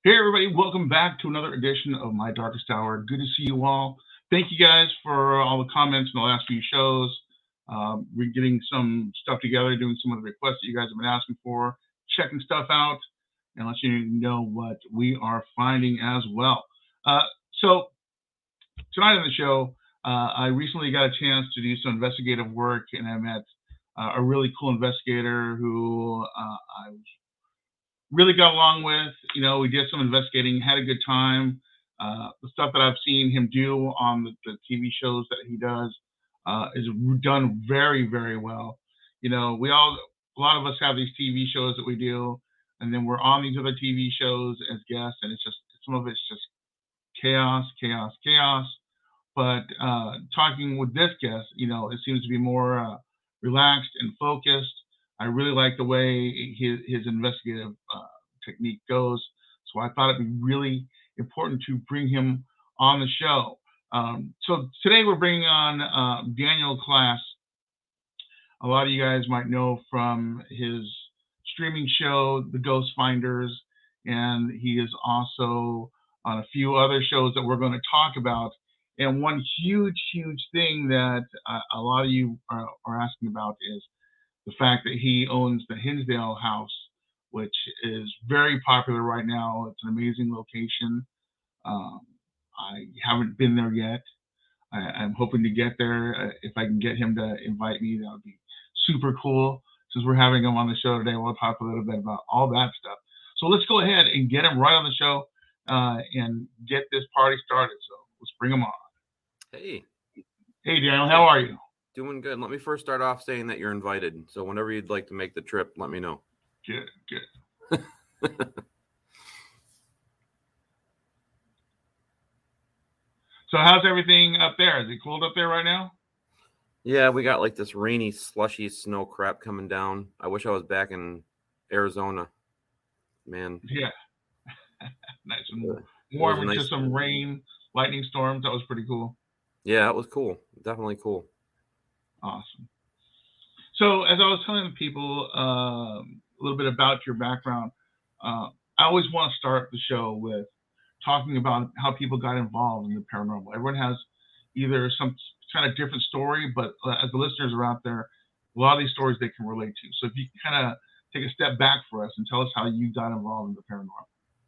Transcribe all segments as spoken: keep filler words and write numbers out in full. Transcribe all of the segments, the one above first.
Hey, everybody, welcome back to another edition of My Darkest Hour. Good to see you all. Thank you guys for all the comments in the last few shows. Um, we're getting some stuff together, doing some of the requests that you guys have been asking for, checking stuff out, and let you know what we are finding as well. Uh, so, tonight on the show, uh, I recently got a chance to do some investigative work, and I met uh, a really cool investigator who uh, I really got along with. You know, we did some investigating, had a good time. Uh, the stuff that I've seen him do on the, the T V shows that he does uh, is done very, very well. You know, we all, a lot of us have these T V shows that we do, and then we're on these other T V shows as guests, and it's just, some of it's just chaos, chaos, chaos. But uh, talking with this guest, you know, it seems to be more uh, relaxed and focused. I really like the way his, his investigative uh, technique goes. So I thought it'd be really important to bring him on the show. Um, so today we're bringing on uh, Daniel Klass. A lot of you guys might know from his streaming show, The Ghost Finders, and he is also on a few other shows that we're going to talk about. And one huge, huge thing that uh, a lot of you are, are asking about is the fact that he owns the Hinsdale House, which is very popular right now. It's an amazing location. Um, I haven't been there yet. I, I'm hoping to get there. Uh, if I can get him to invite me, that would be super cool. Since we're having him on the show today, we'll talk a little bit about all that stuff. So let's go ahead and get him right on the show uh, and get this party started. So let's bring him on. Hey. Hey, Daniel, how are you? Doing good. Let me first start off saying that you're invited. So whenever you'd like to make the trip, let me know. Good, good. So how's everything up there? Is it cold up there right now? Yeah, we got like this rainy, slushy snow crap coming down. I wish I was back in Arizona. Man. Yeah. Nice and warm into nice some rain, lightning storms. That was pretty cool. Yeah, it was cool. Definitely cool. Awesome. So as I was telling people um, a little bit about your background, uh, I always want to start the show with talking about how people got involved in the paranormal. Everyone has either some kind of different story, but uh, as the listeners are out there, a lot of these stories they can relate to. So if you can kind of take a step back for us and tell us how you got involved in the paranormal.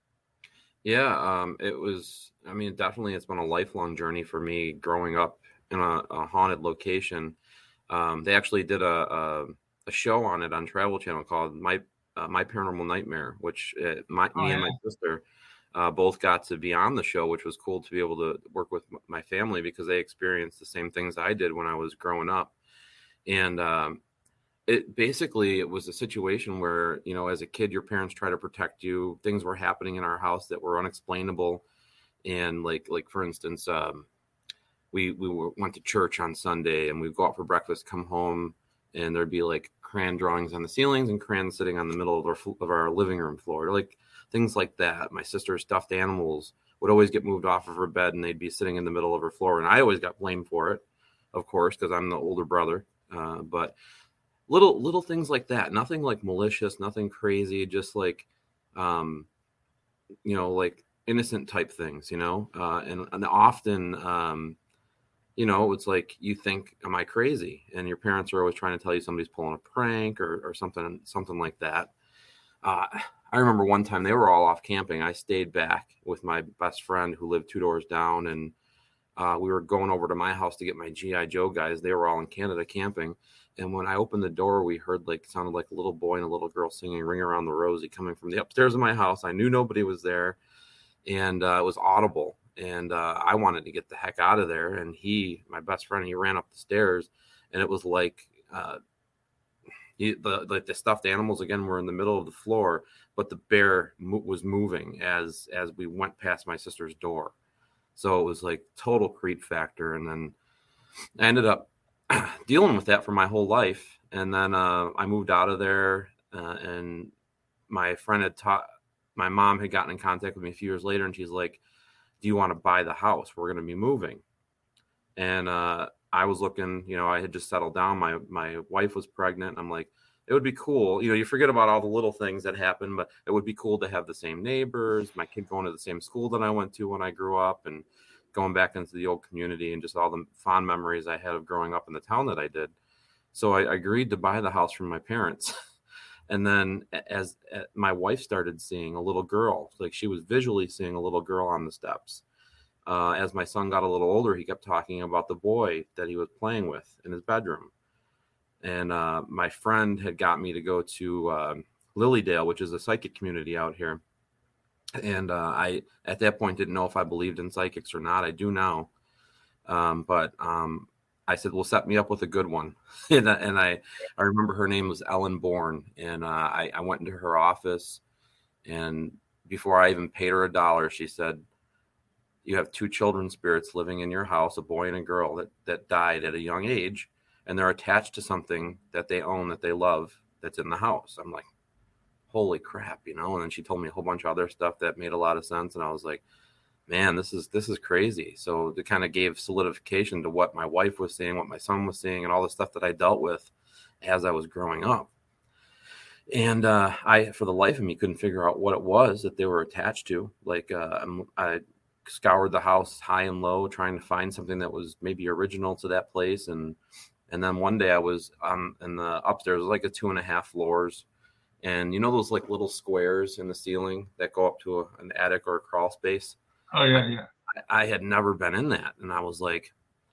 Yeah, um, it was, I mean, definitely it's been a lifelong journey for me growing up in a, a haunted location. Um, they actually did a, a a show on it on Travel Channel called My uh, My Paranormal Nightmare, which uh, my, Oh, me yeah. and my sister uh, both got to be on the show, which was cool to be able to work with my family because they experienced the same things I did when I was growing up. And um, it basically, it was a situation where, you know, as a kid, your parents try to protect you. Things were happening in our house that were unexplainable. And like, like for instance, um, we, we were, went to church on Sunday and we'd go out for breakfast, come home, and there'd be like crayon drawings on the ceilings and crayons sitting on the middle of our, of our living room floor, like things like that. My sister's stuffed animals would always get moved off of her bed and they'd be sitting in the middle of her floor. And I always got blamed for it, of course, because I'm the older brother. Uh, but little, little things like that, nothing like malicious, nothing crazy, just like, um, you know, like innocent type things, you know, uh, and, and often, um, you know, it's like you think, am I crazy? And your parents are always trying to tell you somebody's pulling a prank or, or something, something like that. Uh, I remember one time they were all off camping. I stayed back with my best friend who lived two doors down. And uh, we were going over to my house to get my G I Joe guys. They were all in Canada camping. And when I opened the door, we heard like, sounded like a little boy and a little girl singing Ring Around the Rosie coming from the upstairs of my house. I knew nobody was there. And uh, it was audible. And uh, I wanted to get the heck out of there. And he, my best friend, he ran up the stairs, and it was like uh, he, the like the stuffed animals again were in the middle of the floor, but the bear mo- was moving as as we went past my sister's door. So it was like total creep factor. And then I ended up dealing with that for my whole life. And then uh, I moved out of there, uh, and my friend had taught. My mom had gotten in contact with me a few years later, and she's like, do you want to buy the house? We're going to be moving. And uh, I was looking, you know, I had just settled down. My my wife was pregnant. I'm like, it would be cool. You know, you forget about all the little things that happen, but it would be cool to have the same neighbors, my kid going to the same school that I went to when I grew up, and going back into the old community, and just all the fond memories I had of growing up in the town that I did. So I agreed to buy the house from my parents. And then as, as my wife started seeing a little girl, like she was visually seeing a little girl on the steps. Uh, as my son got a little older, he kept talking about the boy that he was playing with in his bedroom. And uh, my friend had got me to go to uh, Lilydale, which is a psychic community out here. And uh, I, at that point, didn't know if I believed in psychics or not. I do now. Um, but um, I said, well, set me up with a good one. and and I, I remember her name was Ellen Bourne. And uh, I, I went into her office. And before I even paid her a dollar, she said, you have two children spirits living in your house, a boy and a girl that, that died at a young age. And they're attached to something that they own, that they love, that's in the house. I'm like, holy crap, you know? And then she told me a whole bunch of other stuff that made a lot of sense. And I was like, man, this is, this is crazy. So it kind of gave solidification to what my wife was seeing, what my son was seeing, and all the stuff that I dealt with as I was growing up. And uh, I, for the life of me, couldn't figure out what it was that they were attached to. Like uh, I scoured the house high and low, trying to find something that was maybe original to that place. And And then one day I was um, in the upstairs, it was like a two and a half floors. And you know those like little squares in the ceiling that go up to a, an attic or a crawl space? Oh, yeah, yeah. I, I had never been in that. And I was like,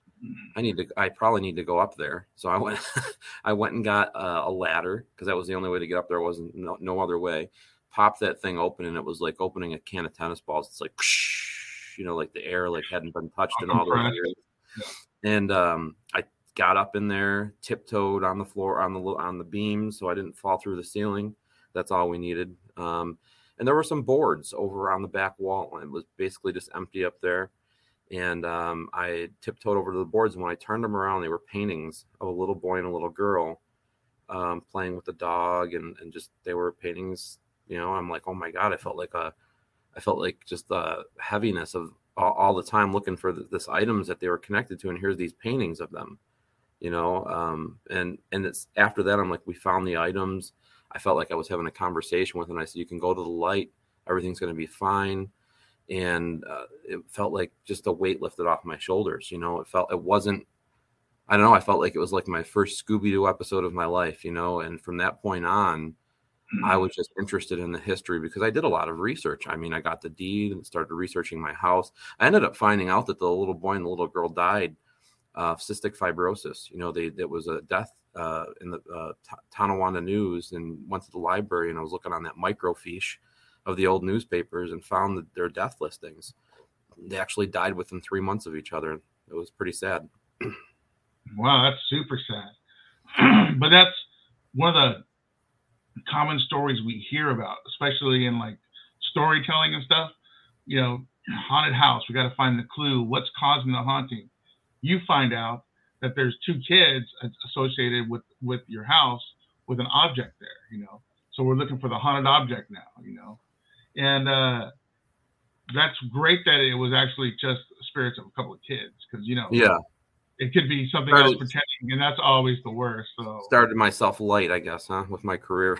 I need to, I probably need to go up there. So I went, I went and got a, a ladder, because that was the only way to get up there. Wasn't no, no other way. Popped that thing open, and it was like opening a can of tennis balls. It's like, you know, like the air like hadn't been touched in all those years. Yeah. And um, I got up in there, tiptoed on the floor, on the on the beams, so I didn't fall through the ceiling. That's all we needed. Um, and there were some boards over on the back wall. It was basically just empty up there. And um, I tiptoed over to the boards, and when I turned them around, they were paintings of a little boy and a little girl um, playing with the dog, and, and just they were paintings. You know, I'm like, oh my God, I felt like a, I felt like just the heaviness of all, all the time looking for the, this items that they were connected to, and here's these paintings of them. You know, um, and and it's after that, I'm like, we found the items. I felt like I was having a conversation with him. I said, you can go to the light. Everything's going to be fine. And uh, it felt like just a weight lifted off my shoulders. You know, it felt, it wasn't, I don't know. I felt like it was like my first Scooby-Doo episode of my life, you know, and from that point on, mm-hmm. I was just interested in the history because I did a lot of research. I mean, I got the deed and started researching my house. I ended up finding out that the little boy and the little girl died of uh, cystic fibrosis. You know, they, there was a death uh, in the uh, T- Tonawanda News, and went to the library, and I was looking on that microfiche of the old newspapers and found that their death listings. They actually died within three months of each other. It was pretty sad. Wow, that's super sad. But that's one of the common stories we hear about, especially in like storytelling and stuff. You know, haunted house, we got to find the clue. What's causing the haunting? You find out that there's two kids associated with, with your house with an object there, you know. So we're looking for the haunted object now, you know. And uh, that's great that it was actually just spirits of a couple of kids, because, you know, yeah, it could be something started, else pretending, and that's always the worst. So started myself light, I guess, huh, with my career.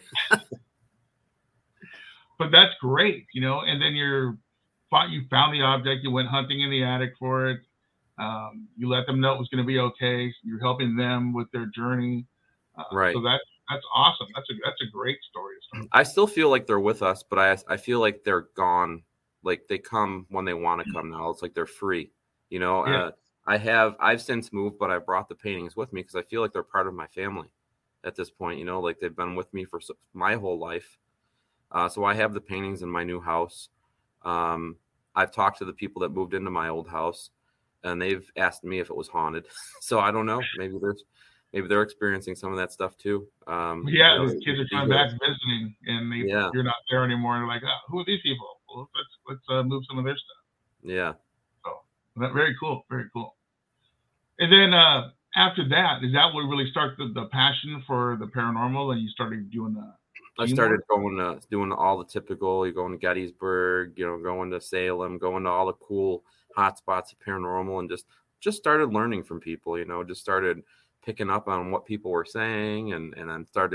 But that's great, you know. And then you're you found the object, you went hunting in the attic for it. Um, you let them know it was going to be okay. You're helping them with their journey. Uh, right. So that's that's awesome. That's a that's a great story to start. I still feel like they're with us, but I I feel like they're gone. Like they come when they want to come now. It's like they're free. You know, yeah. uh, I have I've since moved, but I brought the paintings with me because I feel like they're part of my family at this point. You know, like they've been with me for my whole life. Uh, so I have the paintings in my new house. Um, I've talked to the people that moved into my old house, and they've asked me if it was haunted. So I don't know. Maybe there's, maybe they're experiencing some of that stuff too. Um, yeah, you know, the kids are coming back visiting, and they, yeah. you're not there anymore. And they're like, oh, who are these people? Well, let's let's uh, move some of their stuff. Yeah. So that very cool, very cool. And then uh, after that, is that what really started the, the passion for the paranormal, and you started doing the? I started going to doing all the typical. You're going to Gettysburg, you know, going to Salem, going to all the cool hot spots of paranormal, and just just started learning from people. You know, just started picking up on what people were saying, and and then started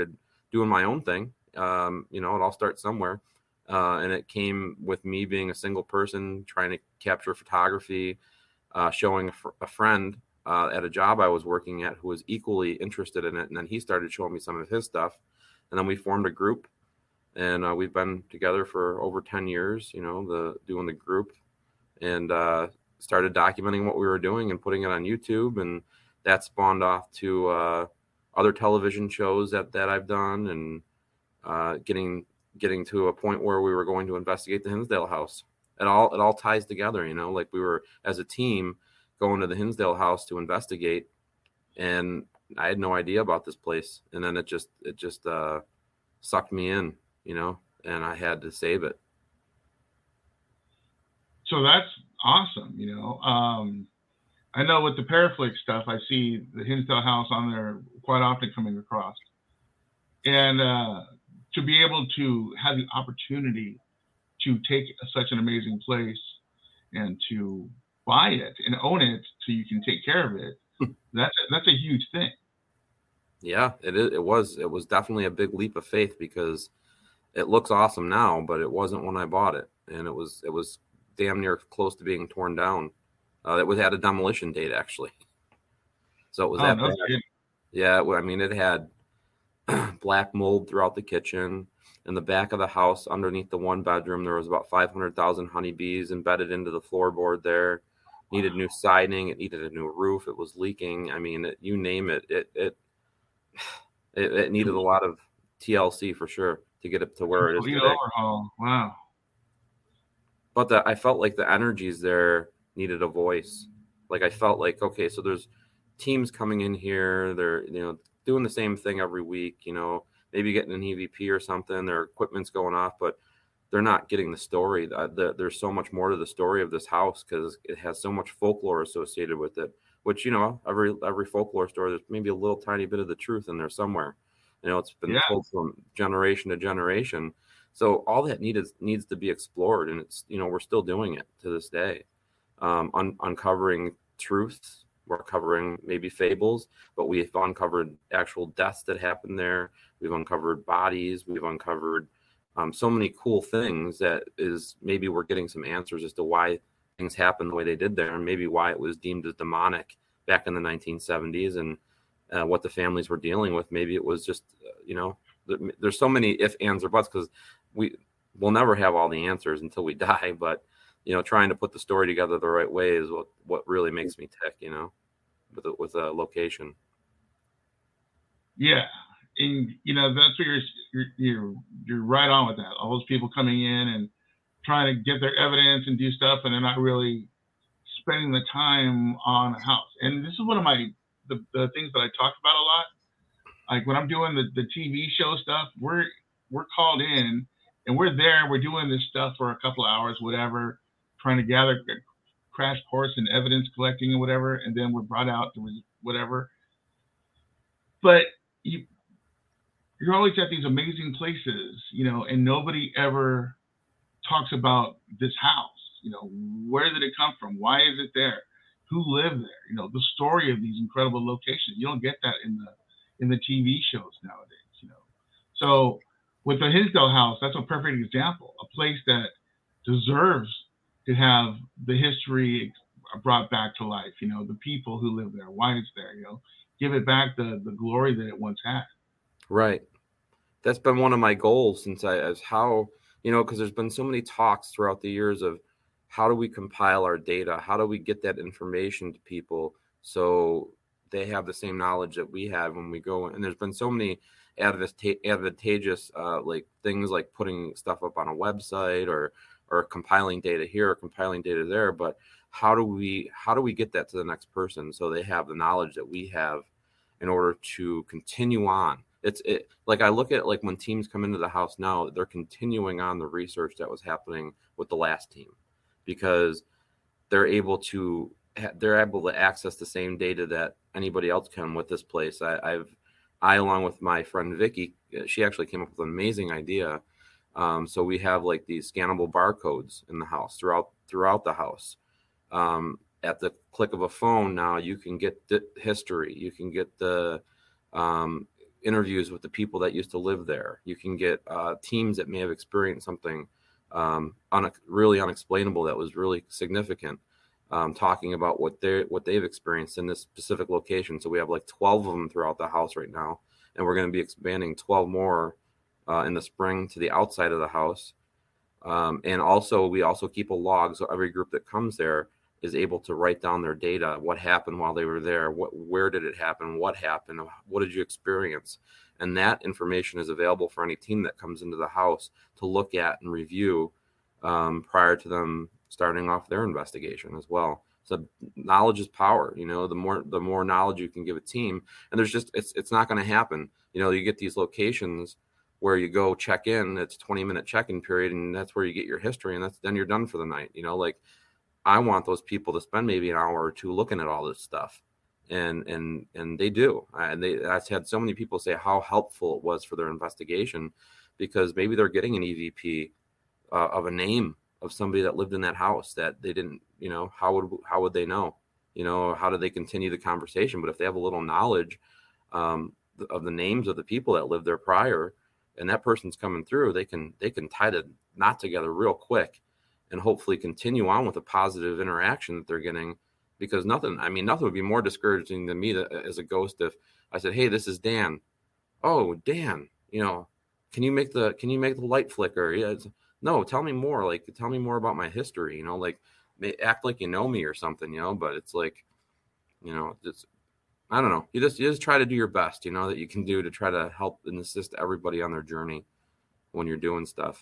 doing my own thing. Um, you know, it all starts somewhere. Uh, and it came with me being a single person trying to capture photography, uh, showing a, fr- a friend uh, at a job I was working at who was equally interested in it. And then he started showing me some of his stuff. And then we formed a group, and uh, we've been together for over ten years, you know, the doing the group, and uh, started documenting what we were doing and putting it on YouTube. And that spawned off to uh, other television shows that, that I've done, and uh, getting getting to a point where we were going to investigate the Hinsdale house. It all it all ties together, you know, like we were as a team going to the Hinsdale house to investigate, and I had no idea about this place. And then it just it just uh, sucked me in, you know, and I had to save it. So that's awesome, you know. Um, I know with the Paraflix stuff, I see the Hinsdale house on there quite often coming across. And uh, to be able to have the opportunity to take such an amazing place and to buy it and own it so you can take care of it, that's that's a huge thing. Yeah, it is. It was. It was definitely a big leap of faith, because it looks awesome now, but it wasn't when I bought it, and it was it was damn near close to being torn down. Uh, it was had a demolition date, actually, so it was Oh, that no bad. kidding. Yeah, well, I mean, it had black mold throughout the kitchen. In the back of the house, underneath the one bedroom, there was about five hundred thousand honeybees embedded into the floorboard there. Needed new siding. It needed a new roof. It was leaking. I mean, it, you name it. It it it, it needed a lot of T L C for sure to get it to where it is Complete today. overhaul. Wow. But the, I felt like the energies there needed a voice. Like I felt like, okay, so there's teams coming in here. They're, you know, doing the same thing every week, you know, maybe getting an E V P or something. Their equipment's going off, but they're not getting the story. Uh, the, there's so much more to the story of this house because it has so much folklore associated with it, which, you know, every every folklore story, there's maybe a little tiny bit of the truth in there somewhere. You know, it's been Yeah. told from generation to generation. So all that needed needs to be explored, and it's, you know, we're still doing it to this day, um, un- uncovering truths. We're covering maybe fables, but we've uncovered actual deaths that happened there. We've uncovered bodies. We've uncovered um, so many cool things that is maybe we're getting some answers as to why things happened the way they did there, and maybe why it was deemed as demonic back in the nineteen seventies, and uh, what the families were dealing with. Maybe it was just, uh, you know, th- there's so many if, ands, or buts, because we will never have all the answers until we die. But, you know, trying to put the story together the right way is what, what really makes me tick, you know, with a, with a location. Yeah. And, you know, that's where you're, you're, you're, you're right on with that. All those people coming in and trying to get their evidence and do stuff, and they're not really spending the time on a house. And this is one of my, the, the things that I talk about a lot. Like when I'm doing the, the T V show stuff, we're, we're called in and we're there, we're doing this stuff for a couple of hours, whatever, trying to gather crash course and evidence collecting and whatever. And then we're brought out to whatever. But you, you're always at these amazing places, you know, and nobody ever talks about this house. You know, where did it come from? Why is it there? Who lived there? You know, the story of these incredible locations. You don't get that in the in the T V shows nowadays, you know. So with the Hinsdale house, that's a perfect example, a place that deserves to have the history brought back to life, you know, the people who live there, why it's there, you know, give it back the, the glory that it once had. Right. That's been one of my goals since I, as how, you know, because there's been so many talks throughout the years of how do we compile our data? How do we get that information to people so they have the same knowledge that we have when we go? And there's been so many advantageous uh, like things like putting stuff up on a website or or compiling data here or compiling data there. But how do we how do we get that to the next person so they have the knowledge that we have in order to continue on? It's it like I look at like when teams come into the house now, they're continuing on the research that was happening with the last team, because they're able to they're able to access the same data that anybody else can with this place. I, I've I along with my friend Vicky, she actually came up with an amazing idea. Um, so we have like these scannable barcodes in the house throughout throughout the house. Um, at the click of a phone now, you can get the history, you can get the um, interviews with the people that used to live there. You can get uh, teams that may have experienced something um, un- really unexplainable that was really significant, um, talking about what they what they've experienced in this specific location. So we have like twelve of them throughout the house right now, and we're going to be expanding twelve more uh, in the spring to the outside of the house. Um, and also, we also keep a log, so every group that comes there is able to write down their data, what happened while they were there, what, where did it happen, what happened, what did you experience? And that information is available for any team that comes into the house to look at and review um, prior to them starting off their investigation as well. So knowledge is power. You know, the more the more knowledge you can give a team, and there's just it's it's not going to happen. You know, you get these locations where you go check in, it's a twenty minute check-in period, and that's where you get your history, and that's then you're done for the night. You know, like I want those people to spend maybe an hour or two looking at all this stuff, and and and they do. And they I've had so many people say how helpful it was for their investigation, because maybe they're getting an E V P uh, of a name of somebody that lived in that house that they didn't. You know, how would how would they know? You know, how do they continue the conversation? But if they have a little knowledge um, of the names of the people that lived there prior, and that person's coming through, they can they can tie the knot together real quick and hopefully continue on with a positive interaction that they're getting. Because nothing, I mean, nothing would be more discouraging than me to, as a ghost if I said, hey, this is Dan. Oh, Dan, you know, can you make the can you make the light flicker? Yeah, it's, no, tell me more. Like, tell me more about my history, you know, like act like you know me or something, you know, but it's like, you know, just I don't know. You just you just try to do your best, you know, that you can do to try to help and assist everybody on their journey when you're doing stuff.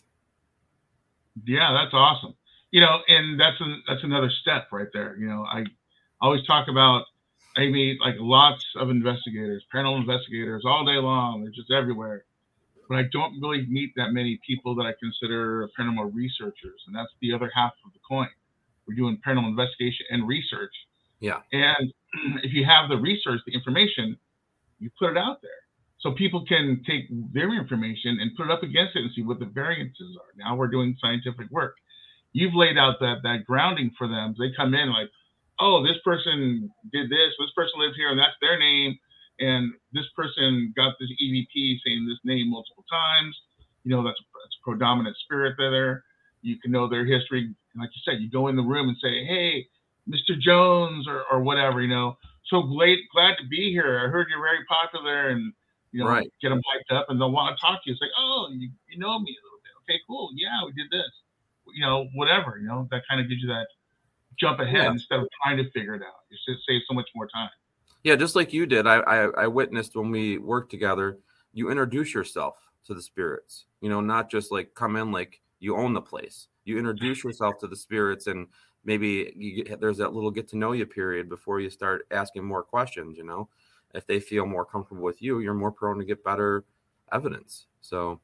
Yeah, that's awesome. You know, and that's a, that's another step right there. You know, I always talk about I meet like lots of investigators, paranormal investigators all day long. They're just everywhere. But I don't really meet that many people that I consider paranormal researchers, and that's the other half of the coin. We're doing paranormal investigation and research. Yeah. And if you have the research, the information, you put it out there so people can take their information and put it up against it and see what the variances are. Now we're doing scientific work. You've laid out that that grounding for them. They come in like, oh, this person did this, this person lives here, and that's their name, and this person got this E V P saying this name multiple times. You know, that's, that's a predominant spirit there. You can know their history. And like you said, you go in the room and say, hey, Mister Jones or, or whatever, you know, so glad, glad to be here. I heard you're very popular, and, you know, right. Get them hyped up and they'll want to talk to you. It's like, oh, you, you know me a little bit. Okay, cool. Yeah, we did this, you know, whatever, you know, that kind of gives you that jump ahead yeah. instead of trying to figure it out. You just save so much more time. Yeah, just like you did. I, I, I witnessed when we worked together, you introduce yourself to the spirits, you know, not just like come in like you own the place. You introduce yourself to the spirits, and maybe you get, there's that little get to know you period before you start asking more questions. You know, if they feel more comfortable with you, you're more prone to get better evidence. So,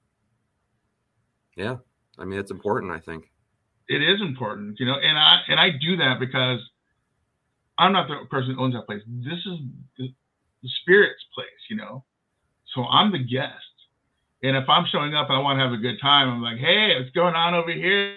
yeah, I mean, it's important, I think. It is important, you know, and I and I do that because I'm not the person who owns that place. This is the, the spirit's place, you know. So I'm the guest, and if I'm showing up and I want to have a good time, I'm like, hey, what's going on over here?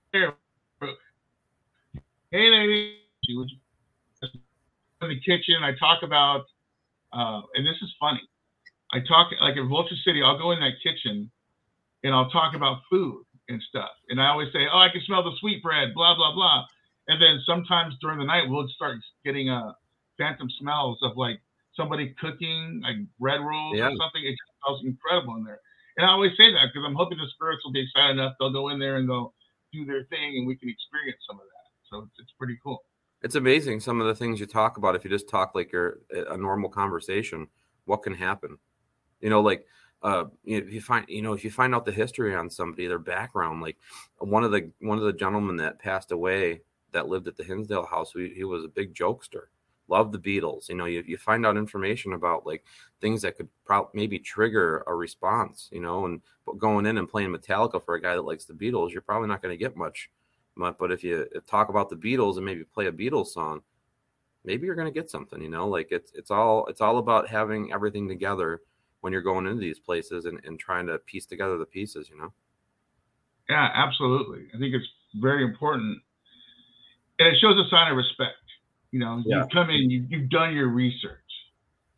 Hey, lady, in the kitchen. I talk about, uh, and this is funny. I talk like in Vulture City. I'll go in that kitchen, and I'll talk about food and stuff. And I always say, oh, I can smell the sweetbread, blah blah blah. And then sometimes during the night, we'll start getting uh, phantom smells of like somebody cooking, like bread rolls yeah. or something. It smells incredible in there. And I always say that because I'm hoping the spirits will be excited enough. They'll go in there and they'll do their thing, and we can experience some of that. So it's, it's pretty cool. It's amazing some of the things you talk about. If you just talk like you're a normal conversation, what can happen? You know, like uh, if you find, you know, if you find out the history on somebody, their background, like one of the one of the gentlemen that passed away that lived at the Hinsdale house, he, he was a big jokester, loved the Beatles. You know, you, you find out information about like things that could probably maybe trigger a response, you know, and going in and playing Metallica for a guy that likes the Beatles, you're probably not going to get much. But if you talk about the Beatles and maybe play a Beatles song, maybe you're going to get something, you know, like it's, it's all, it's all about having everything together when you're going into these places and, and trying to piece together the pieces, you know? Yeah, absolutely. I think it's very important. And it shows a sign of respect. You know, yeah. you come in, you, you've done your research.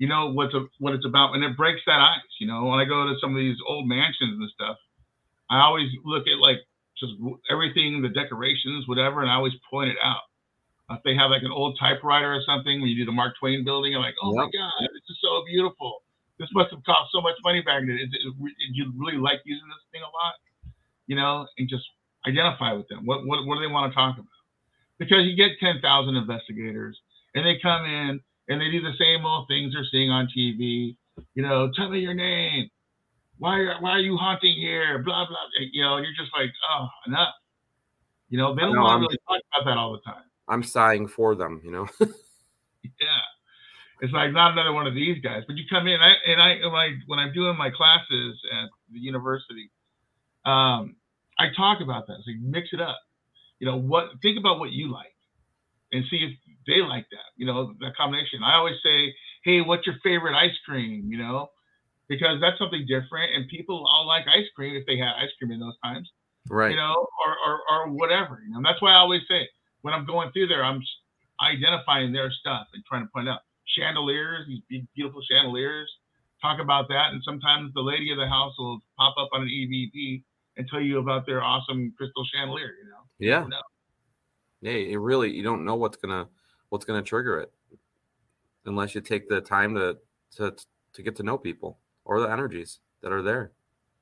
you know what's a, what it's about, and it breaks that ice. You know, when I go to some of these old mansions and stuff, I always look at like just everything, the decorations, whatever, and I always point it out. If they have like an old typewriter or something, when you do the Mark Twain building, I'm like, oh yep. my God, this is so beautiful. This must have cost so much money back then. Did you really like using this thing a lot? You know, and just identify with them. What what, what do they want to talk about? Because you get ten thousand investigators, and they come in, and they do the same old things they're seeing on T V. You know, tell me your name. Why are, why are you haunting here? Blah, blah. You know, you're just like, oh, enough. You know, they don't want to really talk about that all the time. I'm sighing for them, you know. Yeah, it's like not another one of these guys. But you come in, I, and I like when I'm doing my classes at the university, um, I talk about that. So you mix it up. You know what? Think about what you like, and see if they like that. You know, that combination. I always say, hey, what's your favorite ice cream? You know, because that's something different, and people all like ice cream if they had ice cream in those times, right? You know, or or, or whatever. You know, and that's why I always say, when I'm going through there, I'm identifying their stuff and trying to point out chandeliers, these big, beautiful chandeliers, talk about that. And sometimes the lady of the house will pop up on an E V P and tell you about their awesome crystal chandelier, you know? Yeah. You know? Yeah, it really, you don't know what's going to, what's going to trigger it unless you take the time to, to, to get to know people or the energies that are there.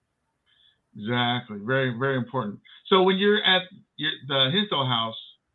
Exactly. Very, very important. So when you're at your, the Hinsdale house,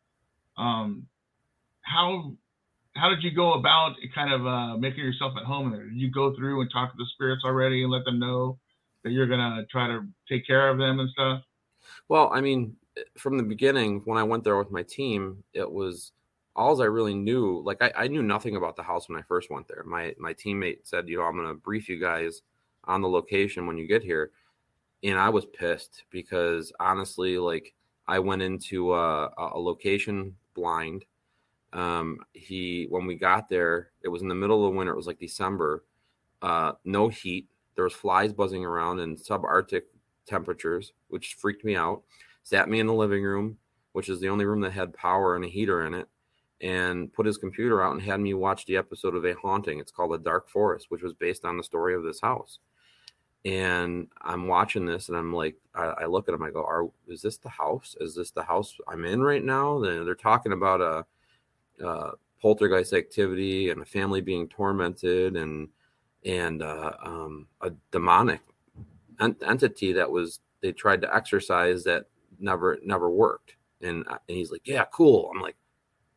Um, how how did you go about kind of uh, making yourself at home there? Did you go through and talk to the spirits already and let them know that you're gonna try to take care of them and stuff? Well, I mean, from the beginning, when I went there with my team, it was all I really knew. Like I, I knew nothing about the house when I first went there. My my teammate said, you know, I'm gonna brief you guys on the location when you get here, and I was pissed because honestly, like I went into a, a location blind. Um, he, when we got there, it was in the middle of the winter. It was like December, uh, no heat. There was flies buzzing around in subarctic temperatures, which freaked me out. Sat me in the living room, which is the only room that had power and a heater in it, and put his computer out and had me watch the episode of A Haunting. It's called The Dark Forest, which was based on the story of this house. And I'm watching this and I'm like, I, I look at him, I go, Are, is this the house? Is this the house I'm in right now? They're, they're talking about a, a poltergeist activity and a family being tormented and, and uh, um, a demonic ent- entity that was, they tried to exorcise that never, never worked. And, and he's like, yeah, cool. I'm like,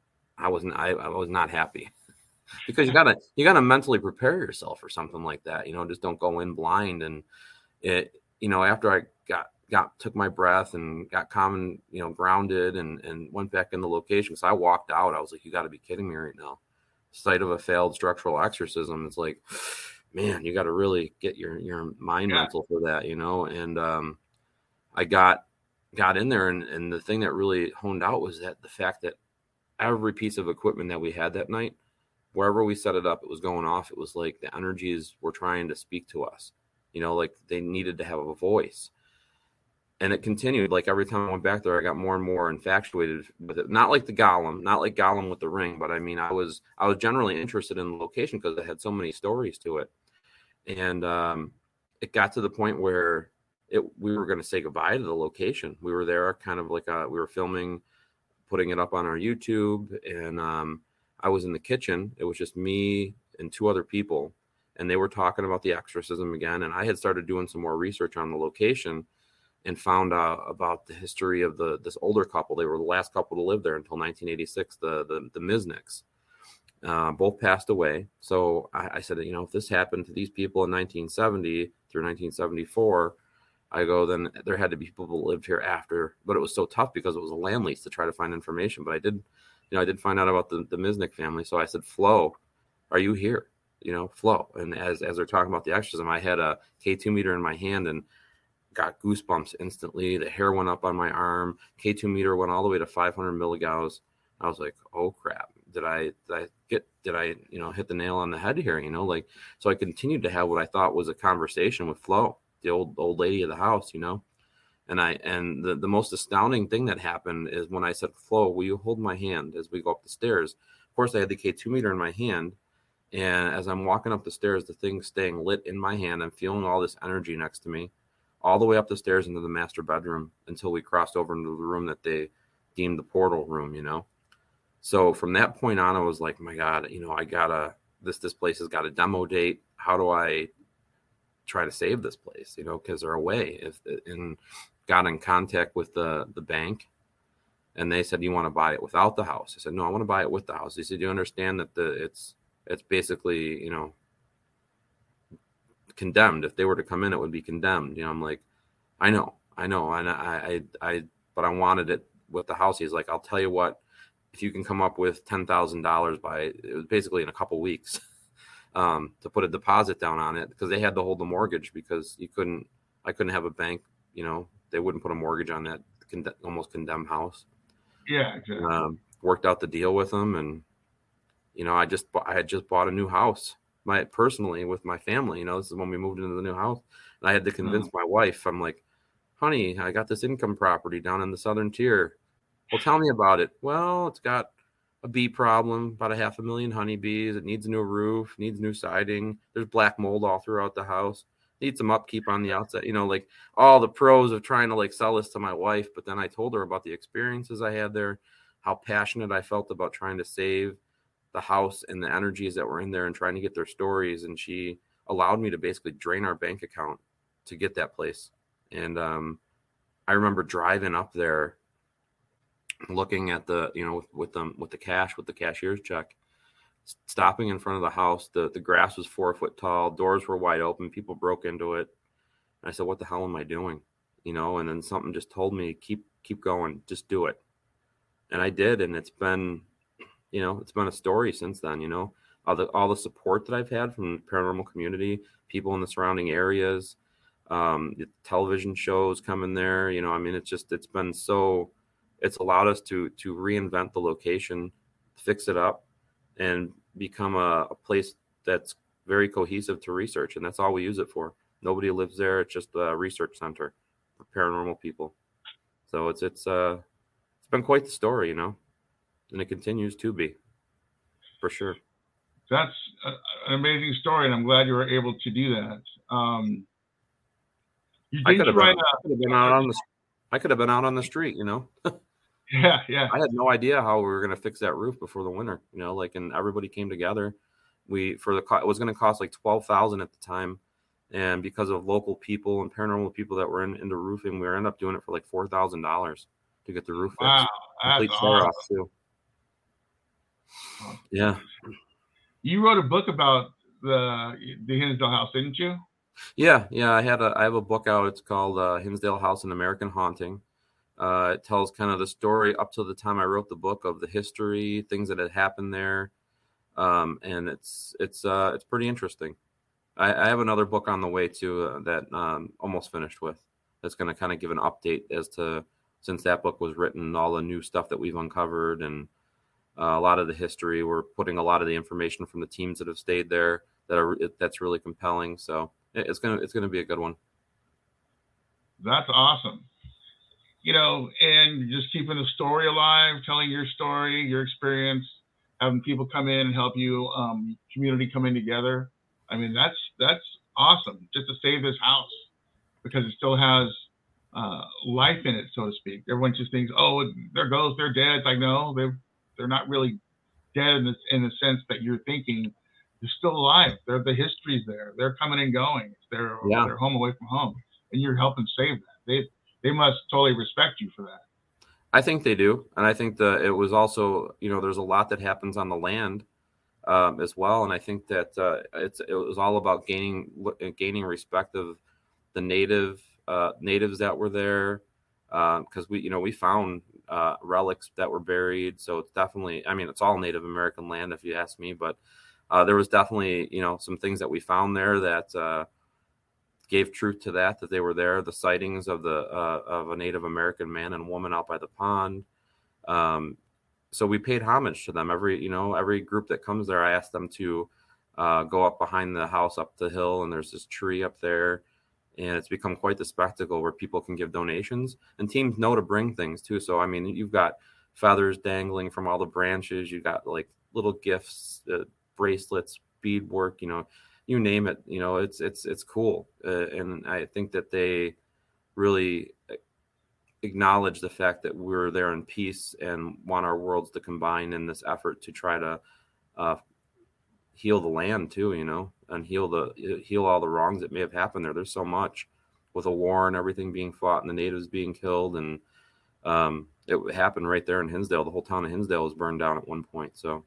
I wasn't, I, I was not happy. Because you gotta you gotta mentally prepare yourself for something like that, you know. Just don't go in blind. And it, you know, after I got got took my breath and got calm and you know grounded and and went back in the location. So I walked out. I was like, you got to be kidding me right now. Sight of a failed structural exorcism. It's like, man, you got to really get your your mind yeah. mental for that, you know. And um, I got got in there, and and the thing that really honed out was that the fact that every piece of equipment that we had that night, wherever we set it up, it was going off. It was like the energies were trying to speak to us, you know, like they needed to have a voice. And it continued. Like every time I went back there, I got more and more infatuated with it. Not like the Gollum, not like Gollum with the ring, but I mean, I was, I was generally interested in the location because it had so many stories to it. And um, it got to the point where it, we were going to say goodbye to the location. We were there kind of like a, we were filming, putting it up on our YouTube, and um, I was in the kitchen. It was just me and two other people, and they were talking about the exorcism again. And I had started doing some more research on the location and found out about the history of the this older couple. They were the last couple to live there until nineteen eighty-six, the the, the Misnicks. Uh, both passed away. So I, I said, you know, if this happened to these people in nineteen seventy through nineteen seventy-four, I go, then there had to be people who lived here after. But it was so tough because it was a land lease to try to find information. But I did, you know, I did find out about the, the Misnick family. So I said, Flo, are you here? You know, Flo. And as as they're talking about the exorcism, I had a K two meter in my hand and got goosebumps instantly. The hair went up on my arm. K two meter went all the way to five hundred milligauss. I was like, oh crap. Did I, did I get, did I, you know, hit the nail on the head here? You know, like, so I continued to have what I thought was a conversation with Flo, the old, old lady of the house, you know? And I, and the, the most astounding thing that happened is when I said, Flo, will you hold my hand as we go up the stairs? Of course I had the K two meter in my hand, And as I'm walking up the stairs, the thing's staying lit in my hand. I'm feeling all this energy next to me, all the way up the stairs into the master bedroom until we crossed over into the room that they deemed the portal room, you know? So from that point on, I was like, my God, you know, I gotta, this, this place has got a demo date. How do I try to save this place? You know, cause they're away. If, and got in contact with the, the bank, and they said, you want to buy it without the house? I said, no, I want to buy it with the house. They said, you understand that the, it's, it's basically, you know, condemned. If they were to come in, it would be condemned. You know, I'm like, I know, I know. And I, I, I, but I wanted it with the house. He's like, I'll tell you what, if you can come up with ten thousand dollars by, it was basically in a couple weeks, um, to put a deposit down on it, because they had to hold the mortgage, because you couldn't, I couldn't have a bank, you know, they wouldn't put a mortgage on that con- almost condemned house. Yeah, exactly. Um, worked out the deal with them, and you know, I just I had just bought a new house, my personally with my family. You know, this is when we moved into the new house, and I had to convince mm-hmm. my wife. I'm like, honey, I got this income property down in the southern tier. Well, tell me about it. Well, it's got a bee problem, about a half a million honeybees. It needs a new roof, needs new siding. There's black mold all throughout the house. Needs some upkeep on the outside. You know, like all the pros of trying to like sell this to my wife. But then I told her about the experiences I had there, how passionate I felt about trying to save the house and the energies that were in there and trying to get their stories. And she allowed me to basically drain our bank account to get that place. And um, I remember driving up there, looking at the, you know, with, with them, with the cash, with the cashier's check, stopping in front of the house. The, the grass was four foot tall. Doors were wide open. People broke into it. And I said, what the hell am I doing? You know, and then something just told me, keep, keep going, just do it. And I did. And it's been, you know, it's been a story since then. You know, all the, all the support that I've had from the paranormal community, people in the surrounding areas, um, the television shows coming there, you know, I mean, it's just, it's been so, it's allowed us to, to reinvent the location, fix it up, and become a, a place that's very cohesive to research. And that's all we use it for. Nobody lives there. It's just a research center for paranormal people. So it's, it's, uh, it's been quite the story, you know, and it continues to be, for sure. That's a, an amazing story. And I'm glad you were able to do that. Um, you I could have write been, been out on the, I could have been out on the street, you know? Yeah, yeah. I had no idea how we were going to fix that roof before the winter, you know, like, and everybody came together. We, for the, it was going to cost like twelve thousand at the time. And because of local people and paranormal people that were in, into roofing, we ended up doing it for like four thousand dollars to get the roof fixed. Wow. Complete That's tear awesome. off too. Yeah. You wrote a book about the, the Hinsdale house, didn't you? Yeah. Yeah. I had a, I have a book out. It's called uh, Hinsdale House, An American Haunting. Uh, it tells kind of the story up to the time I wrote the book of the history, things that had happened there. Um, and it's, it's, uh, it's pretty interesting. I, I have another book on the way too, uh, that, um, almost finished with, that's going to kind of give an update as to, since that book was written, all the new stuff that we've uncovered, and uh, a lot of the history. We're putting a lot of the information from the teams that have stayed there that are, that's really compelling. So it, it's going to, it's going to be a good one. That's awesome. You know, and just keeping the story alive, telling your story, your experience, having people come in and help you, um, community coming together. I mean, that's that's awesome, just to save this house, because it still has uh, life in it, so to speak. Everyone just thinks, oh, there goes, they're dead. It's like, no, they're they're not really dead in the in the sense that you're thinking. They're still alive. They're, the history's there. They're coming and going. It's their yeah. their home away from home, and you're helping save that. They They must totally respect you for that. I think they do. And I think that it was also, you know, there's a lot that happens on the land um, as well. And I think that uh, it's, it was all about gaining, gaining respect of the native uh, natives that were there. Uh, Cause we, you know, we found uh, relics that were buried. So it's definitely, I mean, it's all Native American land, if you ask me, but uh, there was definitely, you know, some things that we found there that, uh, gave truth to that, that they were there. The sightings of the uh, of a Native American man and woman out by the pond. Um, so we paid homage to them. Every, you know, every group that comes there, I asked them to uh, go up behind the house, up the hill, and there's this tree up there. And it's become quite the spectacle where people can give donations, and teams know to bring things too. So, I mean, you've got feathers dangling from all the branches. You've got like little gifts, uh, bracelets, bead work, you know, you name it, you know, it's, it's, it's cool. Uh, and I think that they really acknowledge the fact that we're there in peace and want our worlds to combine in this effort to try to uh, heal the land too, you know, and heal the heal all the wrongs that may have happened there. There's so much with a war and everything being fought and the natives being killed, and um, it happened right there in Hinsdale. The whole town of Hinsdale was burned down at one point. So,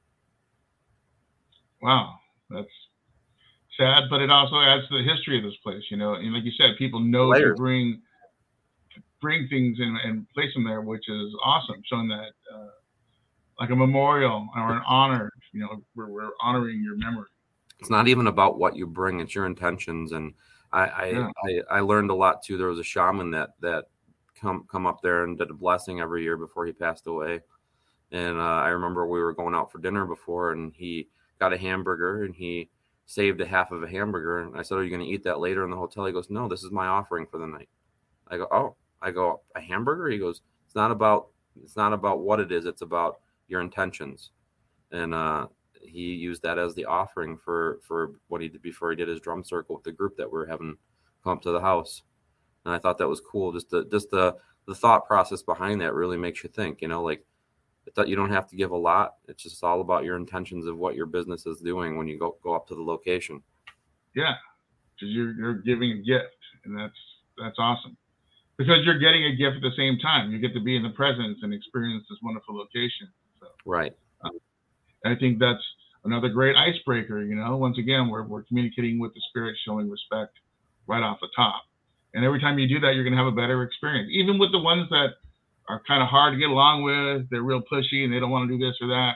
wow, that's sad, but it also adds to the history of this place. You know, and like you said, people know Layers. to bring bring things in and place them there, which is awesome, showing that uh, like a memorial or an honor. You know, we're, we're honoring your memory. It's not even about what you bring; it's your intentions. And I, I, yeah. I, I learned a lot too. There was a shaman that that come come up there and did a blessing every year before he passed away. And uh, I remember we were going out for dinner before, and he got a hamburger, and he saved a half of a hamburger. And I said, "Are you going to eat that later in the hotel?" He goes, "No, this is my offering for the night." I go, "Oh." I go, "A hamburger?" He goes, "It's not about it's not about what it is. It's about your intentions." And uh, he used that as the offering for, for what he did before he did his drum circle with the group that we were having come up to the house. And I thought that was cool. Just the just the the thought process behind that really makes you think. You know, like that you don't have to give a lot. It's just all about your intentions of what your business is doing when you go go up to the location. Yeah, because you're you're giving a gift, and that's that's awesome. Because you're getting a gift at the same time. You get to be in the presence and experience this wonderful location. So, right. Uh, I think that's another great icebreaker. You know, once again, we're we're communicating with the spirit, showing respect right off the top. And every time you do that, you're going to have a better experience. Even with the ones that are kind of hard to get along with, they're real pushy and they don't want to do this or that.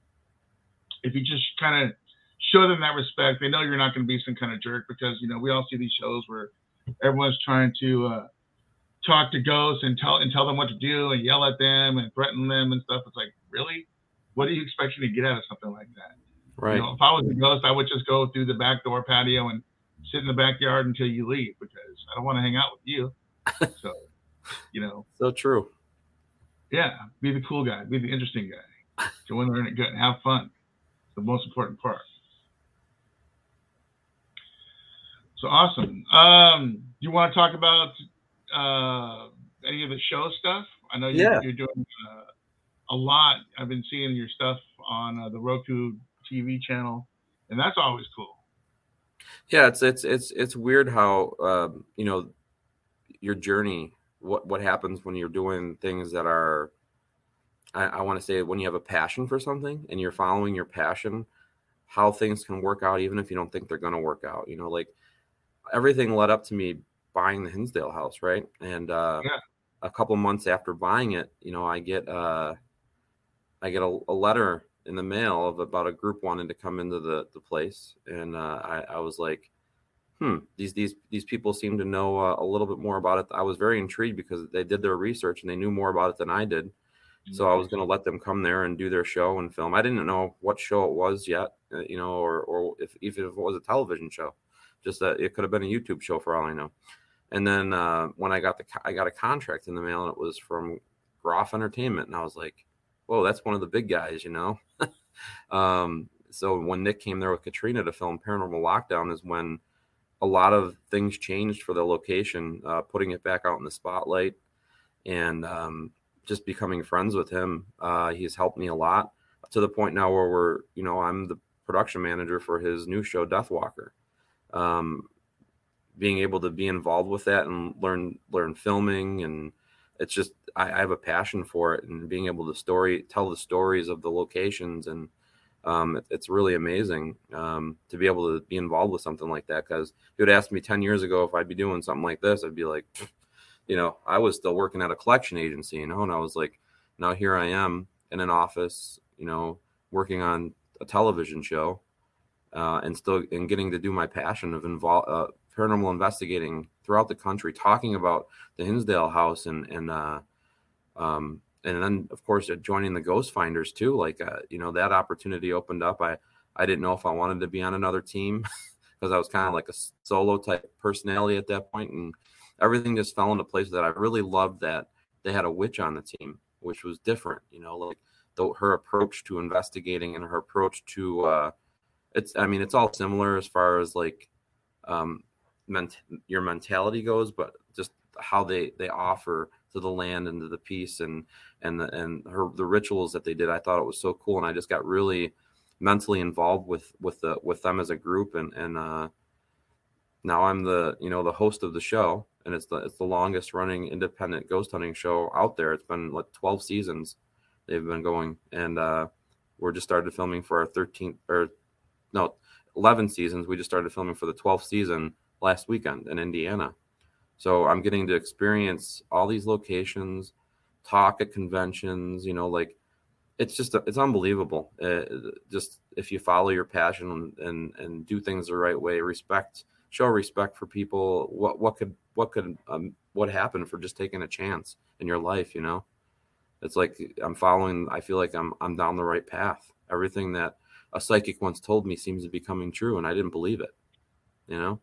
If you just kind of show them that respect, they know you're not going to be some kind of jerk, because, you know, we all see these shows where everyone's trying to uh, talk to ghosts and tell and tell them what to do and yell at them and threaten them and stuff. It's like, really? What are you expecting to get out of something like that? Right. You know, if I was a ghost, I would just go through the back door patio and sit in the backyard until you leave, because I don't want to hang out with you. So, you know. So true. Yeah, be the cool guy, be the interesting guy. Go in there and get have fun. It's the most important part. So awesome. Um, do you want to talk about uh, any of the show stuff? I know you're, yeah. you're doing uh, a lot. I've been seeing your stuff on uh, the Roku T V channel, and that's always cool. Yeah, it's it's it's it's weird how um, you know, your journey. What what happens when you're doing things that are, I, I want to say, when you have a passion for something and you're following your passion, how things can work out even if you don't think they're going to work out. You know, like everything led up to me buying the Hinsdale house, right? And uh, yeah. a couple months after buying it, you know, I get uh, I get a, a letter in the mail of about a group wanting to come into the, the place. And uh, I, I was like, hmm, these these these people seem to know uh, a little bit more about it. I was very intrigued because they did their research and they knew more about it than I did. Mm-hmm. So I was going to let them come there and do their show and film. I didn't know what show it was yet, uh, you know, or or if even if it was a television show, just that it could have been a YouTube show for all I know. And then uh, when I got the I got a contract in the mail and it was from Groff Entertainment, and I was like, whoa, that's one of the big guys, you know. um, so when Nick came there with Katrina to film Paranormal Lockdown is when a lot of things changed for the location, uh, putting it back out in the spotlight and um, just becoming friends with him. Uh, he's helped me a lot to the point now where we're, you know, I'm the production manager for his new show, Deathwalker. Um, being able to be involved with that and learn, learn filming. And it's just, I, I have a passion for it, and being able to story, tell the stories of the locations. And Um, it, it's really amazing um, to be able to be involved with something like that. Because if you had asked me ten years ago if I'd be doing something like this, I'd be like, you know, I was still working at a collection agency, you know, and I was like, now here I am in an office, you know, working on a television show uh, and still and getting to do my passion of involve uh, paranormal investigating throughout the country, talking about the Hinsdale house and and uh, um, and then, of course, joining the Ghost Finders, too. Like, uh, you know, that opportunity opened up. I, I didn't know if I wanted to be on another team because I was kind of like a solo type personality at that point. And everything just fell into place that I really loved that they had a witch on the team, which was different, you know, like the, her approach to investigating and her approach to uh, it's, I mean, it's all similar as far as like um, ment- your mentality goes, but just how they, they offer to the land and to the peace and, and the, and her, the rituals that they did. I thought it was so cool. And I just got really mentally involved with, with the, with them as a group. And, and uh, now I'm the, you know, the host of the show, and it's the, it's the longest running independent ghost hunting show out there. It's been like twelve seasons they've been going. And uh, we're just started filming for our thirteenth or no, eleven seasons. We just started filming for the twelfth season last weekend in Indiana. So I'm getting to experience all these locations, talk at conventions, you know, like it's just, it's unbelievable. Uh, just if you follow your passion and, and, and do things the right way, respect, show respect for people. What, what could, what could, um, what happened for just taking a chance in your life? You know, it's like, I'm following, I feel like I'm, I'm down the right path. Everything that a psychic once told me seems to be coming true, and I didn't believe it, you know,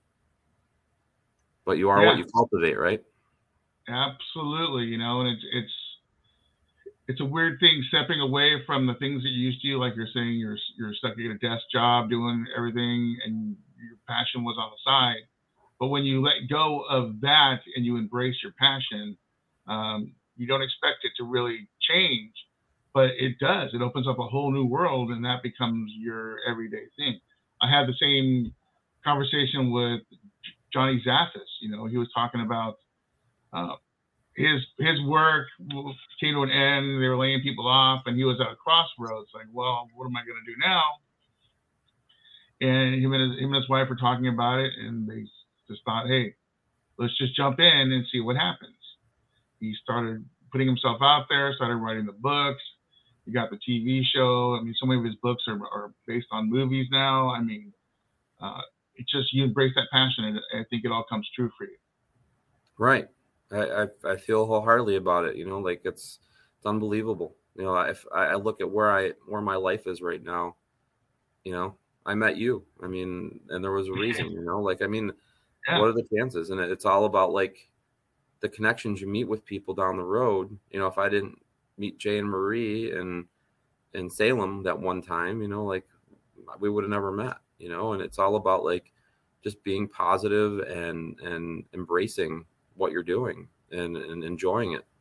but you are Yeah, what you cultivate, right? absolutely. You know, and it's, it's, it's a weird thing stepping away from the things that you used to, like you're saying, you're, you're stuck at a desk job doing everything and your passion was on the side. But when you let go of that and you embrace your passion, um, you don't expect it to really change, but it does. It opens up a whole new world, and that becomes your everyday thing. I had the same conversation with Johnny Zaffis. You know, he was talking about uh, his his work came to an end. They were laying people off, and he was at a crossroads. Like, well, what am I going to do now? And him and his, him and his wife were talking about it, and they just thought, hey, let's just jump in and see what happens. He started putting himself out there, started writing the books. He got the T V show. I mean, so many of his books are, are based on movies now. I mean, uh, it's just you embrace that passion, and I think it all comes true for you. Right. I, I, I feel wholeheartedly about it. You know, like it's, it's unbelievable. You know, if I, I look at where I, where my life is right now, you know, I met you. I mean, and there was a reason, you know, like, I mean, yeah. What are the chances? And it's all about like the connections you meet with people down the road. You know, if I didn't meet Jay and Marie in, in Salem that one time, you know, like we would have never met, you know, and it's all about like just being positive and, and embracing what you're doing and, and enjoying it.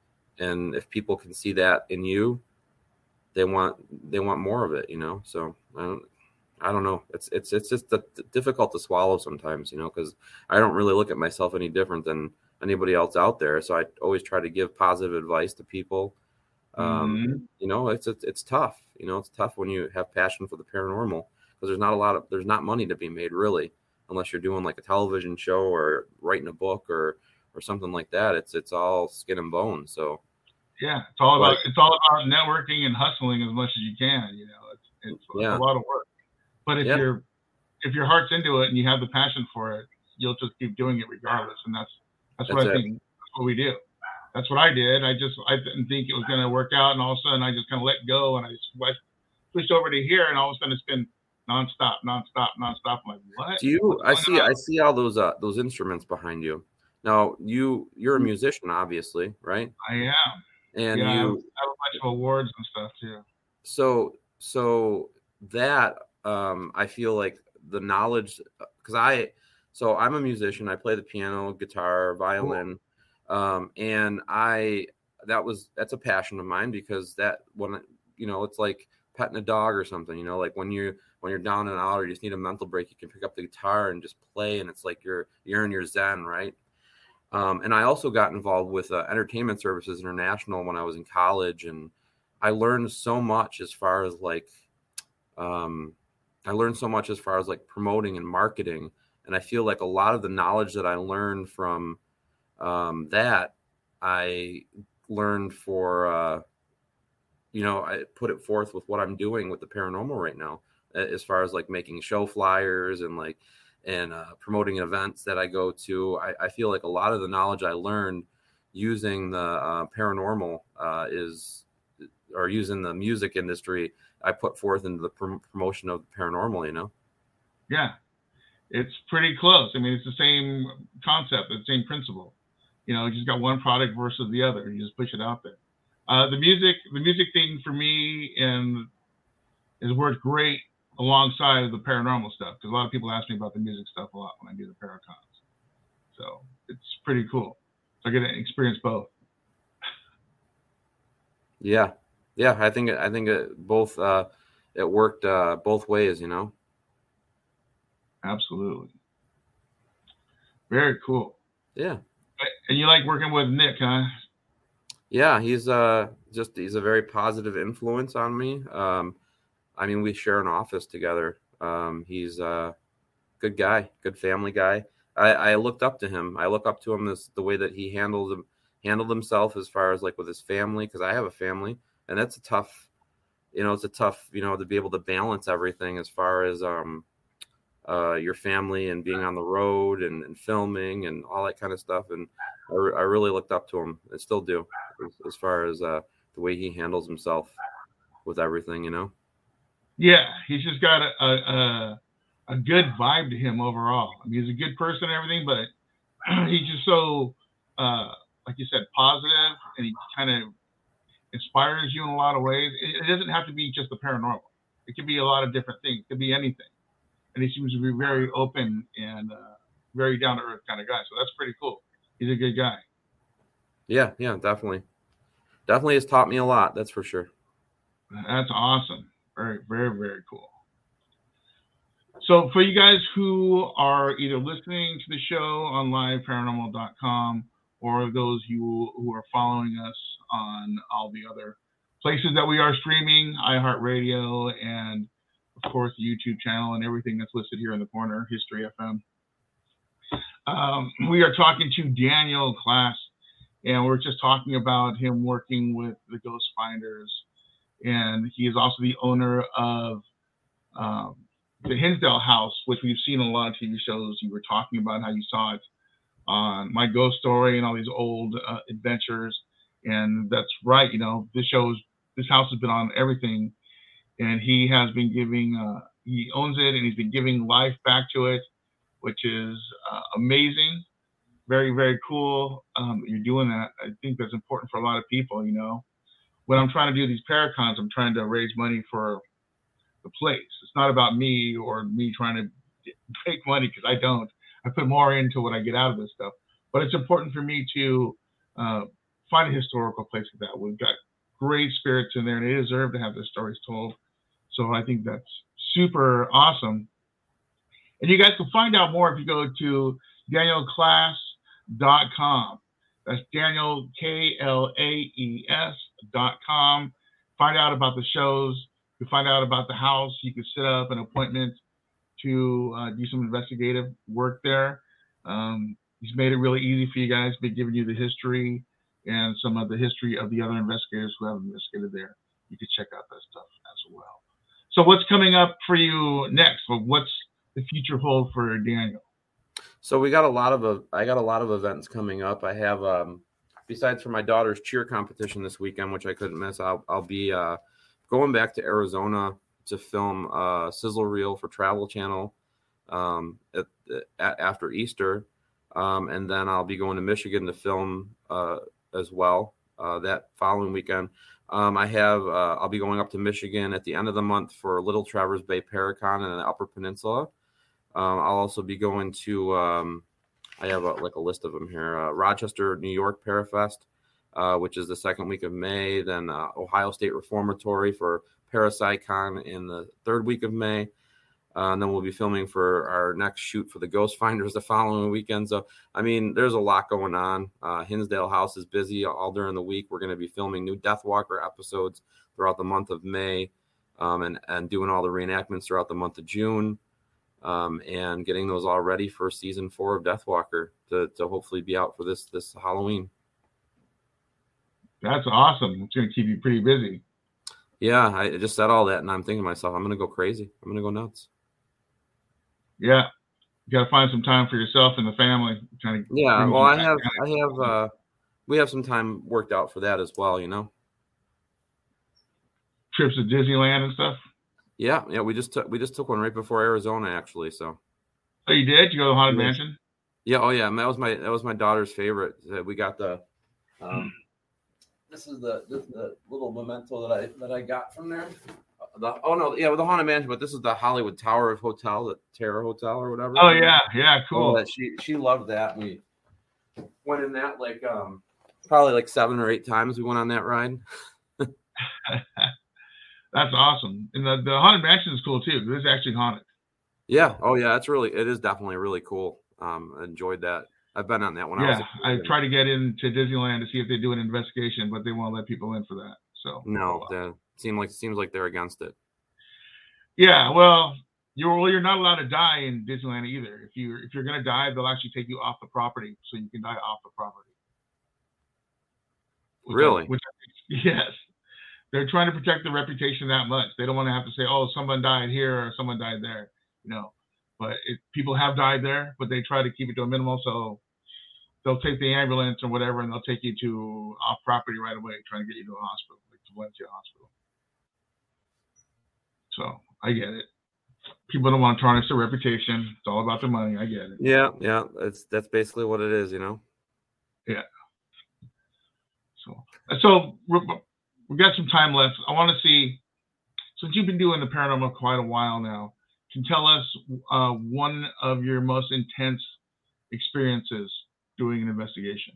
And if people can see that in you, they want, they want more of it, you know? So I don't, I don't know. It's, it's, it's just difficult to swallow sometimes, you know, cause I don't really look at myself any different than anybody else out there. So I always try to give positive advice to people. Um, mm-hmm. You know, it's, it's, it's tough, you know, it's tough when you have passion for the paranormal, because there's not a lot of, there's not money to be made really, unless you're doing like a television show or writing a book or, or something like that. It's, it's all skin and bones. So yeah, it's all about, but, it's all about networking and hustling as much as you can, you know, it's, it's, yeah. it's a lot of work. But if yeah. you're if your heart's into it and you have the passion for it, you'll just keep doing it regardless. And that's that's, that's what I it. think. That's what we do. That's what I did. I just I didn't think it was going to work out, and all of a sudden I just kind of let go and I switched over to here, and all of a sudden it's been nonstop, nonstop, nonstop. I'm like, what? Do you? I see. On? I see all those uh, those instruments behind you. Now you you're a musician, obviously, right? I am. And yeah, you I have a bunch of awards and stuff too. So so that. Um, I feel like the knowledge, because I, so I'm a musician. I play the piano, guitar, violin, cool. um, and I that was that's a passion of mine, because that when you know it's like petting a dog or something. You know, like when you when you're down and out or you just need a mental break, you can pick up the guitar and just play, and it's like you're you're in your zen, right? Um, and I also got involved with uh, Entertainment Services International when I was in college, and I learned so much as far as like. Um, I learned so much as far as like promoting and marketing. And I feel like a lot of the knowledge that I learned from um, that, I learned for, uh, you know, I put it forth with what I'm doing with the paranormal right now, as far as like making show flyers and like, and uh, promoting events that I go to. I, I feel like a lot of the knowledge I learned using the uh, paranormal uh, is, or using the music industry, I put forth into the prom- promotion of the paranormal, you know? Yeah, it's pretty close. I mean, it's the same concept, the same principle. You know, you just got one product versus the other. You just push it out there. Uh, the music, the music thing for me and has worked great alongside of the paranormal stuff, because a lot of people ask me about the music stuff a lot when I do the Paracons. So it's pretty cool. So I get to experience both. Yeah, yeah. I think I think it both uh, it worked uh, both ways. You know. Absolutely. Very cool. Yeah. And you like working with Nick, huh? Yeah, he's uh just he's a very positive influence on me. Um, I mean, we share an office together. Um, he's a good guy, good family guy. I, I looked up to him. I look up to him this the way that he handled him, handled himself as far as like with his family, because I have a family, and that's a tough, you know, it's a tough, you know, to be able to balance everything as far as um, uh, your family and being on the road and, and filming and all that kind of stuff. And I, re- I really looked up to him. I still do, as, as far as uh, the way he handles himself with everything, you know. Yeah, he's just got a, a, a, a good vibe to him overall. I mean, he's a good person and everything, but he's just so, uh, like you said, positive, and he kind of inspires you in a lot of ways. It, it doesn't have to be just the paranormal. It could be a lot of different things. It could be anything. And he seems to be very open and uh, very down-to-earth kind of guy. So that's pretty cool. He's a good guy. Yeah, yeah, definitely. Definitely has taught me a lot, that's for sure. That's awesome. Very, very, very cool. So for you guys who are either listening to the show on live paranormal dot com or those who, who are following us on all the other places that we are streaming, iHeartRadio, and of course the YouTube channel and everything that's listed here in the corner, History F M. Um, we are talking to Daniel Klass, and we're just talking about him working with the Ghost Finders. And he is also the owner of um, the Hinsdale House, which we've seen in a lot of T V shows. You were talking about how you saw it on My Ghost Story and all these old uh, adventures. And that's right, you know, this shows, this house has been on everything. And he has been giving, uh, he owns it, and he's been giving life back to it, which is uh, amazing. Very, very cool. Um, you're doing that. I think that's important for a lot of people, you know. When I'm trying to do these Paracons, I'm trying to raise money for the place. It's not about me or me trying to make money, because I don't. I put more into what I get out of this stuff. But it's important for me to uh, find a historical place like that. We've got great spirits in there, and they deserve to have their stories told. So I think that's super awesome. And you guys can find out more if you go to daniel klass dot com. That's Daniel, K L A E S dot com. Find out about the shows. You can find out about the house. You can set up an appointment to uh, do some investigative work there. Um, he's made it really easy for you guys by giving you the history and some of the history of the other investigators who have investigated there. You can check out that stuff as well. So what's coming up for you next? Well, what's the future hold for Daniel? So we got a lot of uh, I got a lot of events coming up. I have um, besides for my daughter's cheer competition this weekend, which I couldn't miss. I'll I'll be uh, going back to Arizona to film a sizzle reel for Travel Channel um, at, at, after Easter, um, and then I'll be going to Michigan to film uh, as well uh, that following weekend. Um, I have uh, I'll be going up to Michigan at the end of the month for Little Traverse Bay Paracon in the Upper Peninsula. Um, I'll also be going to, um, I have a, like a list of them here, uh, Rochester, New York Parafest, uh, which is the second week of May, then uh, Ohio State Reformatory for Parapsychon in the third week of May. Uh, and then we'll be filming for our next shoot for the Ghost Finders the following weekend. So, I mean, there's a lot going on. Uh, Hinsdale House is busy all during the week. We're going to be filming new Deathwalker episodes throughout the month of May um, and, and doing all the reenactments throughout the month of June. Um, and getting those all ready for season four of Deathwalker to, to hopefully be out for this this Halloween. That's awesome. It's going to keep you pretty busy. Yeah, I just said all that, and I'm thinking to myself, I'm going to go crazy. I'm going to go nuts. Yeah, you got to find some time for yourself and the family. Trying to yeah, well, I have, I have, uh, we have some time worked out for that as well, you know. Trips to Disneyland and stuff. Yeah, yeah, we just took we just took one right before Arizona, actually. So, oh, you did? You go to the Haunted yes. Mansion? Yeah. Oh, yeah. That was my that was my daughter's favorite. We got the. Um, this is the this, the little memento that I that I got from there. the oh no, yeah, with the Haunted Mansion, but this is the Hollywood Tower Hotel, the Terror Hotel or whatever. Oh yeah, yeah, cool. Yeah, she she loved that. We went in that like um probably like seven or eight times. We went on that ride. That's awesome. And the, the Haunted Mansion is cool too. This is actually haunted. Yeah. Oh yeah, it's really it is definitely really cool. Um, I enjoyed that. I've been on that one. Yeah, I, I tried to get into Disneyland to see if they do an investigation, but they won't let people in for that. So no, that seemed like seems like they're against it. Yeah, well, you're well, you're not allowed to die in Disneyland either. If you if you're gonna die, they'll actually take you off the property, so you can die off the property. Which really? I, which I, yes, they're trying to protect the reputation that much. They don't want to have to say, "Oh, someone died here" or "Someone died there," you know. But it, people have died there, but they try to keep it to a minimal. So they'll take the ambulance or whatever, and they'll take you to off property right away, trying to get you to a hospital, like to Valencia Hospital. So I get it. People don't want to tarnish their reputation. It's all about the money. I get it. Yeah, yeah. It's that's basically what it is, you know. Yeah. So, so we've got some time left. I want to see, since you've been doing the paranormal quite a while now, can you tell us uh, one of your most intense experiences doing an investigation?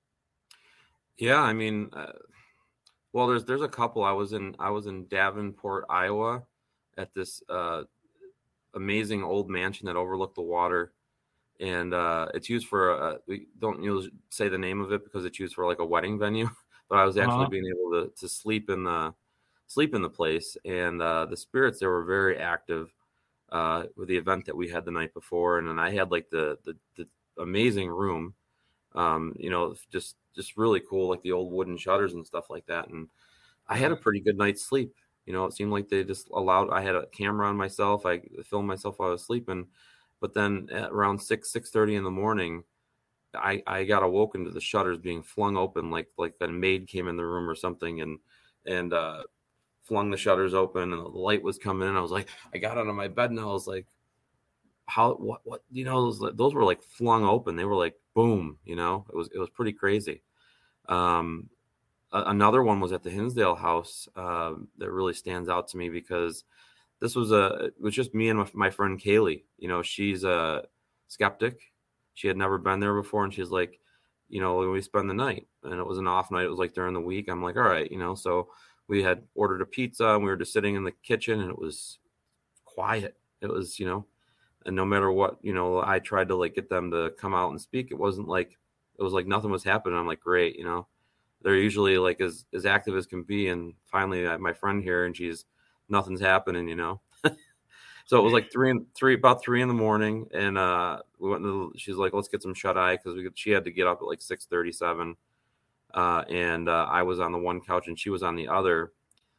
Yeah, I mean, uh, well, there's there's a couple. I was in I was in Davenport, Iowa, at this uh, amazing old mansion that overlooked the water, and uh, it's used for uh, we don't usually say the name of it because it's used for like a wedding venue. But I was actually uh-huh. being able to to sleep in the sleep in the place, and uh, the spirits there were very active uh, with the event that we had the night before, and then I had like the the, the amazing room, um, you know, just just really cool, like the old wooden shutters and stuff like that, and I had a pretty good night's sleep. You know, it seemed like they just allowed, I had a camera on myself. I filmed myself while I was sleeping. But then at around six, six thirty in the morning, I, I got awoken to the shutters being flung open, like like a maid came in the room or something and and uh, flung the shutters open, and the light was coming in. I was like, I got out of my bed and I was like, how, what, what, you know, those, those were like flung open. They were like, boom, you know, it was, it was pretty crazy. Um, Another one was at the Hinsdale house uh, that really stands out to me because this was a it was just me and my friend Kaylee. You know, she's a skeptic. She had never been there before, and she's like, you know, we spend the night, and it was an off night. It was like during the week. I'm like, all right, you know. So we had ordered a pizza, and we were just sitting in the kitchen, and it was quiet. It was, you know, and no matter what, you know, I tried to like get them to come out and speak. It wasn't like it was like nothing was happening. I'm like, great, you know. They're usually like as, as active as can be. And finally I have my friend here and she's nothing's happening, you know? So it was like three and three, about three in the morning. And uh, we went to the, she's like, let's get some shut eye. Cause we, she had to get up at like six thirty-seven. Uh, and uh, I was on the one couch and she was on the other.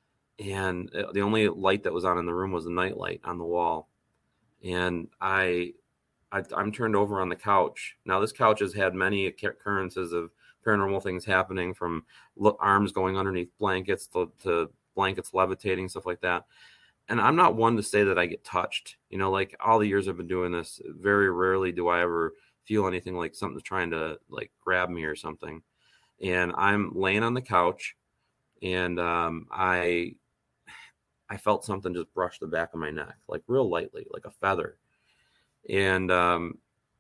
And the only light that was on in the room was the night light on the wall. And I, I I'm turned over on the couch. Now this couch has had many occurrences of paranormal things happening, from arms going underneath blankets to, to blankets levitating, stuff like that. And I'm not one to say that I get touched, you know, like all the years I've been doing this, very rarely do I ever feel anything like something's trying to like grab me or something. And I'm laying on the couch and um, I, I felt something just brush the back of my neck, like real lightly, like a feather. And um,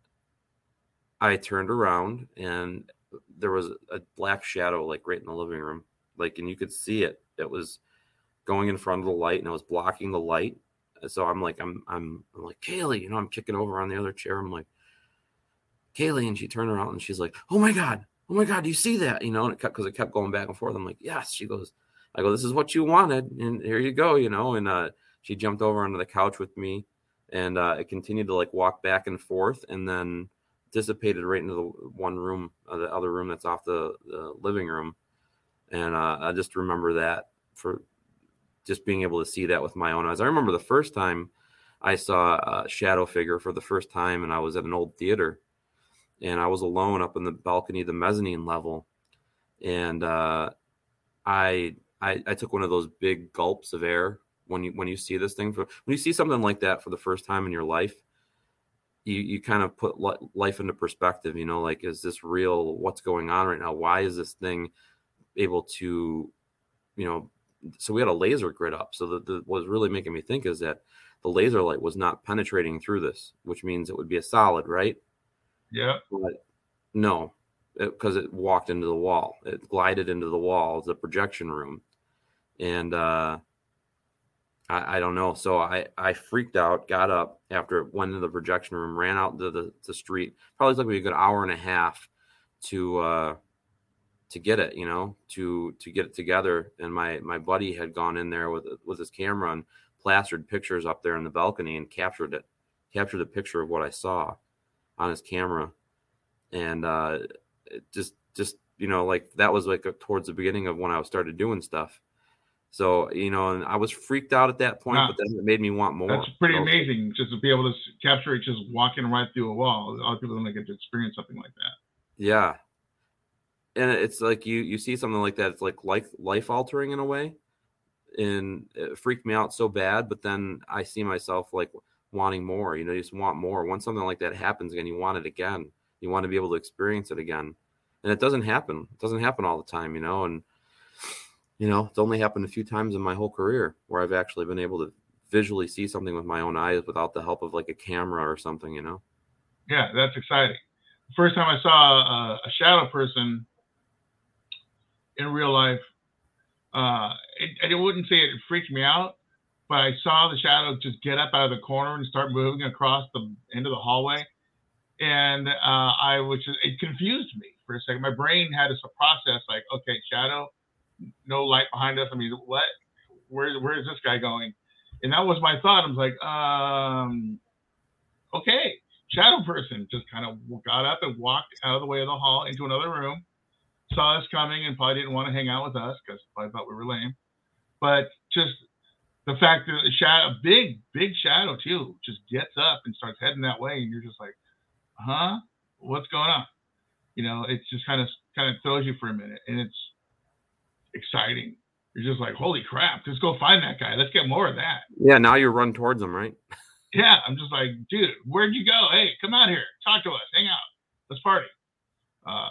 I turned around and there was a black shadow, like right in the living room, like, and you could see it. It was going in front of the light and it was blocking the light. So I'm like, I'm, I'm, I'm like, Kaylee, you know, I'm kicking over on the other chair. I'm like, Kaylee. And she turned around and she's like, oh my God, oh my God, do you see that? You know, and it kept, cause it kept going back and forth. I'm like, yes. She goes, I go, this is what you wanted. And here you go, you know? And uh, she jumped over onto the couch with me and uh, it continued to like walk back and forth. And then dissipated right into the one room, uh, the other room that's off the, the living room. And uh, I just remember that for just being able to see that with my own eyes. I remember the first time I saw a shadow figure for the first time, and I was at an old theater and I was alone up in the balcony, the mezzanine level. And uh, I, I, I took one of those big gulps of air when you, when you see this thing, for, when you see something like that for the first time in your life, you you kind of put life into perspective, you know, like, is this real? What's going on right now? Why is this thing able to, you know, so we had a laser grid up. So the, the what was really making me think is that the laser light was not penetrating through this, which means it would be a solid, right? Yeah. But no, because it, it walked into the wall. It glided into the wall of the projection room. And uh, I, I don't know. So I, I freaked out, got up after it went into the projection room, ran out into the, the street. Probably took me a good hour and a half to uh, to get it, you know, to to get it together. And my my buddy had gone in there with with his camera and plastered pictures up there in the balcony and captured it, captured a picture of what I saw on his camera. And uh, it just just you know, like that was like a, towards the beginning of when I started doing stuff. So, you know, and I was freaked out at that point, wow. But then it made me want more. That's pretty so, amazing, just to be able to capture it just walking right through a wall. A lot of people don't get to experience something like that. Yeah. And it's like you you see something like that, it's like life, life altering in a way. And it freaked me out so bad, but then I see myself like wanting more. You know, you just want more. Once something like that happens again, you want it again. You want to be able to experience it again. And it doesn't happen. It doesn't happen all the time, you know, and you know, it's only happened a few times in my whole career where I've actually been able to visually see something with my own eyes without the help of like a camera or something, you know? Yeah, that's exciting. The first time I saw a, a shadow person in real life, uh, it, I wouldn't say it freaked me out, but I saw the shadow just get up out of the corner and start moving across the end of the hallway. And uh, I was just, it confused me for a second. My brain had to process like, okay, shadow, no light behind us. I mean, what? Where where is this guy going? And that was my thought. I was like, um, okay, shadow person just kind of got up and walked out of the way of the hall into another room, saw us coming and probably didn't want to hang out with us because I thought we were lame. But just the fact that a shadow, a big, big shadow too, just gets up and starts heading that way. And you're just like, huh? What's going on? You know, it's just kind of, kind of throws you for a minute, and it's exciting. You're just like, holy crap, let's go find that guy. Let's get more of that. Yeah, now you run towards him, right? Yeah, I'm just like, dude, where'd you go? Hey, come out here, talk to us, hang out, let's party. Uh,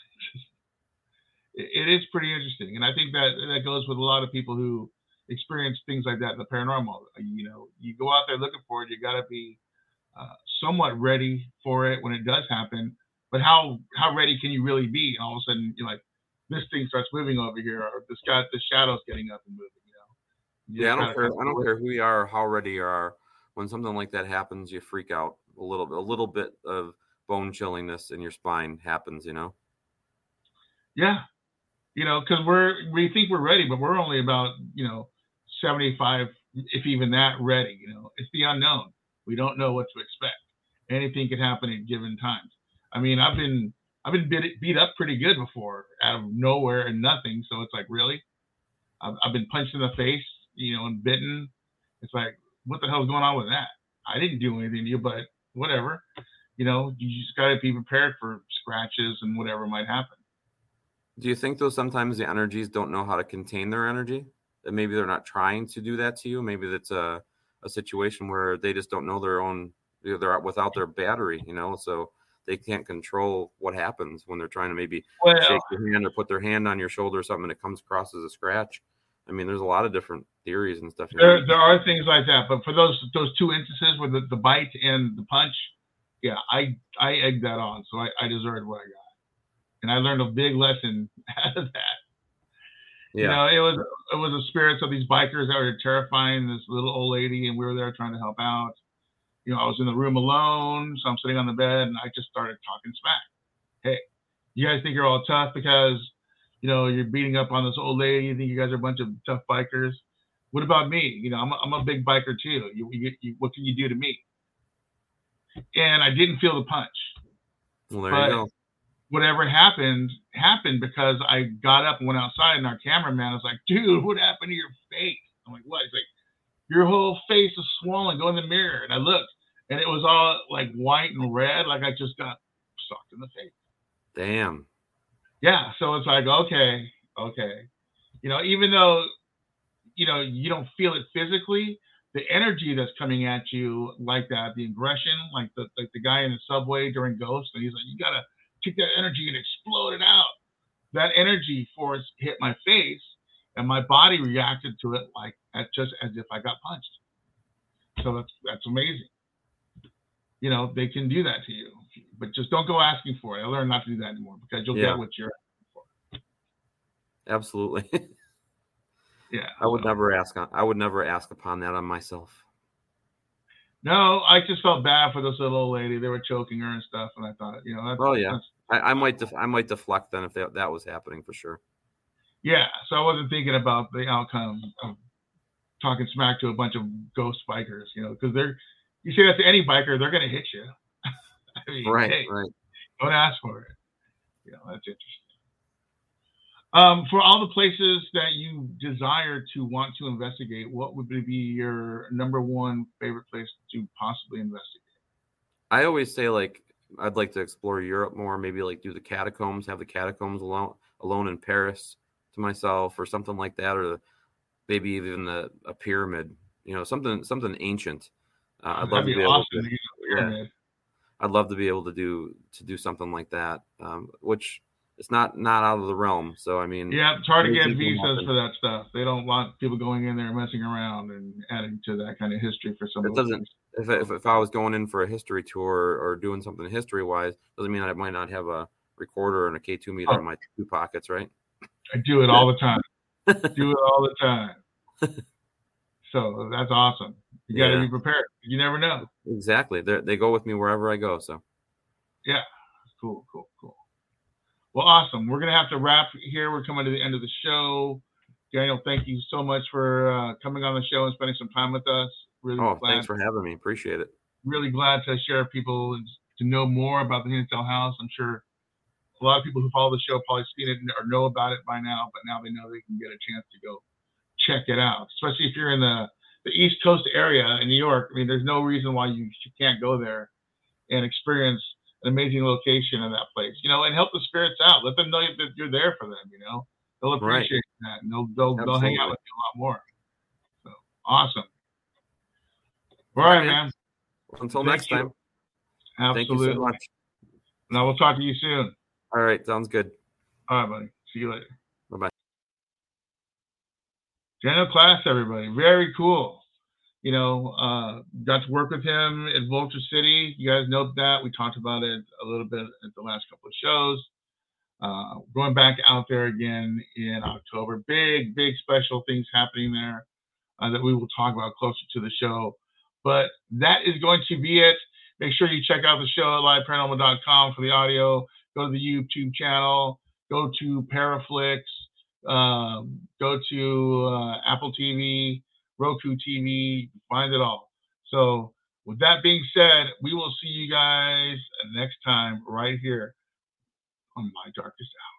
it, it is pretty interesting, and I think that that goes with a lot of people who experience things like that in the paranormal. You know, you go out there looking for it, you got to be uh, somewhat ready for it when it does happen. But how how ready can you really be? And all of a sudden, you're like, this thing starts moving over here, or this guy, the shadow's getting up and moving. You know. You yeah, I don't care. I don't care who you are, or how ready you are. When something like that happens, you freak out a little bit. A little bit of bone chillingness in your spine happens. You know. Yeah, you know, because we're we think we're ready, but we're only about you know seventy-five, if even that, ready. You know, it's the unknown. We don't know what to expect. Anything can happen at given times. I mean, I've been. I've been beat, beat up pretty good before out of nowhere and nothing. So it's like, really? I've, I've been punched in the face, you know, and bitten. It's like, what the hell's going on with that? I didn't do anything to you, but whatever. You know, you just got to be prepared for scratches and whatever might happen. Do you think, though, sometimes the energies don't know how to contain their energy? That maybe they're not trying to do that to you? Maybe that's a, a situation where they just don't know their own, they're without their battery, you know, so they can't control what happens when they're trying to maybe well, shake your hand or put their hand on your shoulder or something and it comes across as a scratch. I mean, there's a lot of different theories and stuff. There, there are things like that, but for those those two instances with the, the bite and the punch, yeah, I I egged that on, so I, I deserved what I got, and I learned a big lesson out of that. Yeah. You know, it was it was the spirits of these bikers that were terrifying this little old lady, and we were there trying to help out. You know, I was in the room alone, so I'm sitting on the bed, and I just started talking smack. Hey, you guys think you're all tough because, you know, you're beating up on this old lady. You think you guys are a bunch of tough bikers. What about me? You know, I'm a, I'm a big biker too. You, you, you, what can you do to me? And I didn't feel the punch. Well, there but you go. Whatever happened, happened because I got up and went outside, and our cameraman was like, dude, what happened to your face? I'm like, what? He's like, your whole face is swollen. Go in the mirror. And I looked, and it was all like white and red, like I just got sucked in the face. Damn. Yeah. So it's like, okay, okay. You know, even though, you know, you don't feel it physically, the energy that's coming at you like that, the aggression, like the like the guy in the subway during Ghost, and he's like, you got to take that energy and explode it out. That energy force hit my face, and my body reacted to it like at just as if I got punched. So that's that's amazing. You know, they can do that to you, but just don't go asking for it. I learned not to do that anymore because you'll Yeah. get what you're asking for. Absolutely. Yeah. I would so. never ask on, I would never ask upon that on myself. No, I just felt bad for this little old lady. They were choking her and stuff, and I thought, you know, that's, oh yeah, that's, I, I might def- I might deflect then if that, that was happening for sure. Yeah, so I wasn't thinking about the outcome of talking smack to a bunch of ghost bikers, you know, because they're, you say that to any biker, they're going to hit you. I mean, right, hey, right. Don't ask for it. You know, that's interesting. Um, for all the places that you desire to want to investigate, what would be your number one favorite place to possibly investigate? I always say, like, I'd like to explore Europe more, maybe like do the catacombs, have the catacombs alone alone in Paris to myself or something like that, or maybe even the a pyramid, you know, something something ancient. Uh, I'd love to be awesome able to, to yeah, I'd love to be able to do to do something like that, um, which it's not not out of the realm. So I mean, yeah, it's hard to get visas for that stuff. They don't want people going in there and messing around and adding to that kind of history for some. It doesn't. If, if if I was going in for a history tour or doing something history wise, doesn't mean I might not have a recorder and a K two meter oh. in my two pockets, right? I do it all the time. do it all the time. So that's awesome. You got to yeah. be prepared. You never know. Exactly. They they go with me wherever I go. So. Yeah. Cool. Cool. Cool. Well, awesome. We're gonna have to wrap here. We're coming to the end of the show. Daniel, thank you so much for uh, coming on the show and spending some time with us. Really oh, glad, thanks for having me. Appreciate it. Really glad to share people to know more about the Hinsdale House. I'm sure a lot of people who follow the show probably seen it or know about it by now, but now they know they can get a chance to go check it out. Especially if you're in the, the East Coast area in New York. I mean, there's no reason why you, you can't go there and experience an amazing location in that place, you know, and help the spirits out. Let them know that you're there for them, you know. They'll appreciate right. that, and they'll they'll, they'll hang out with you a lot more. So awesome. All right, man. Well, until Thank next you. time. Absolutely. Thank you so much. Now we'll talk to you soon. All right, sounds good. All right, buddy. See you later. Bye-bye. Daniel Class, everybody. Very cool. You know, uh, got to work with him at Vulture City. You guys know that. We talked about it a little bit at the last couple of shows. Uh, going back out there again in October. Big, big special things happening there uh, that we will talk about closer to the show. But that is going to be it. Make sure you check out the show at live paranormal dot com for the audio. Go to the YouTube channel. Go to Paraflix. Um, go to uh, Apple T V, Roku T V. Find it all. So with that being said, we will see you guys next time right here on My Darkest Hour.